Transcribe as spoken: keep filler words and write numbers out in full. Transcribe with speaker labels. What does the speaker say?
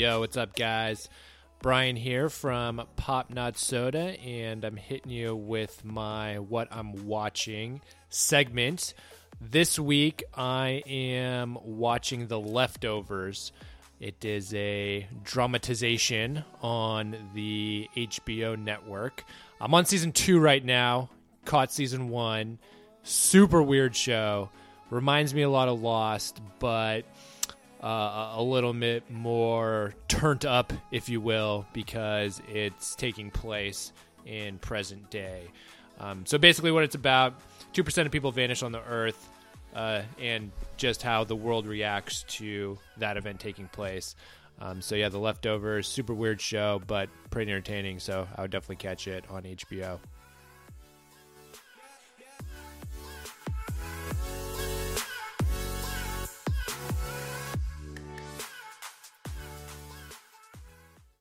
Speaker 1: Yo, what's up, guys? Brian here from Pop Not Soda, and I'm hitting you with my What I'm Watching segment. This week, I am watching The Leftovers. It is a dramatization on the H B O network. I'm on season two right now. Caught season one. Super weird show. Reminds me a lot of Lost, but uh, a little bit more turned up, if you will, because it's taking place in present day. Um, so basically what it's about, two percent of people vanish on the Earth, uh, and just how the world reacts to that event taking place. Um, so yeah, The Leftovers, super weird show, but pretty entertaining, so I would definitely catch it on H B O.